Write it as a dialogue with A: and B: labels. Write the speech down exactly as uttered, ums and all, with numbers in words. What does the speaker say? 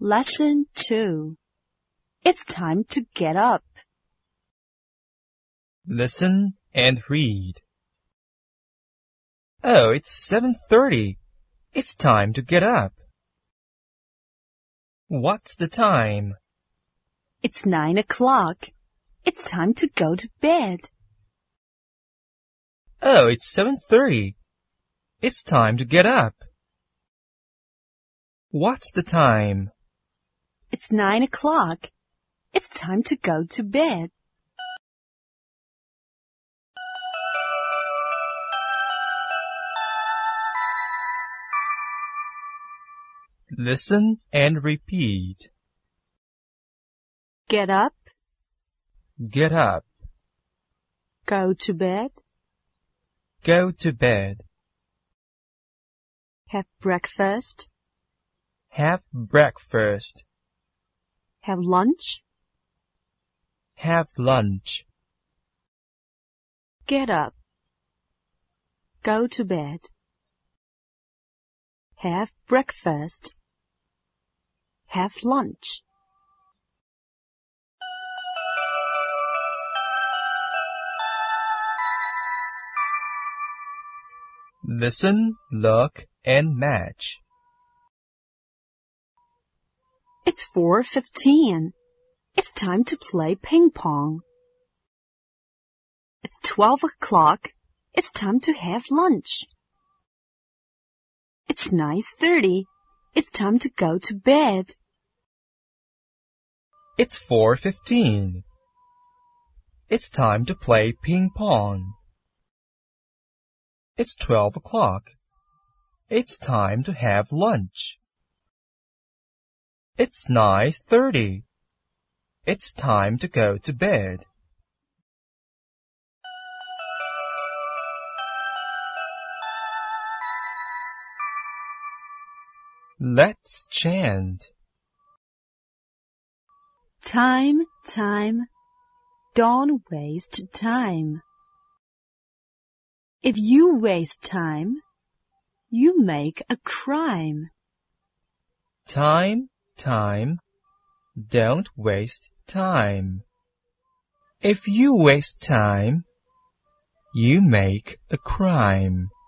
A: Lesson two. It's time to get up.
B: Listen and read. Oh, it's seven thirty. It's time to get up. What's the time?
A: It's nine o'clock. It's time to go to bed.
B: Oh, it's seven thirty. It's time to get up. What's the time?
A: It's nine o'clock. It's time to go to bed.
B: Listen and repeat.
A: Get up.
B: Get up.
A: Go to bed.
B: Go to bed.
A: Have breakfast.
B: Have breakfast.
A: Have lunch.
B: Have lunch.
A: Get up. Go to bed. Have breakfast. Have lunch.
B: Listen, look, and match.
A: It's four fifteen. It's time to play ping pong. It's twelve o'clock. It's time to have lunch. It's nine thirty. It's time to go to bed.
B: It's four fifteen. It's time to play ping pong. It's twelve o'clock. It's time to have lunch. It's nine thirty. It's time to go to bed. Let's chant.
A: Time, time, don't waste time. If you waste time, you make a crime.
B: Time, time, don't waste time. If you waste time, you make a crime.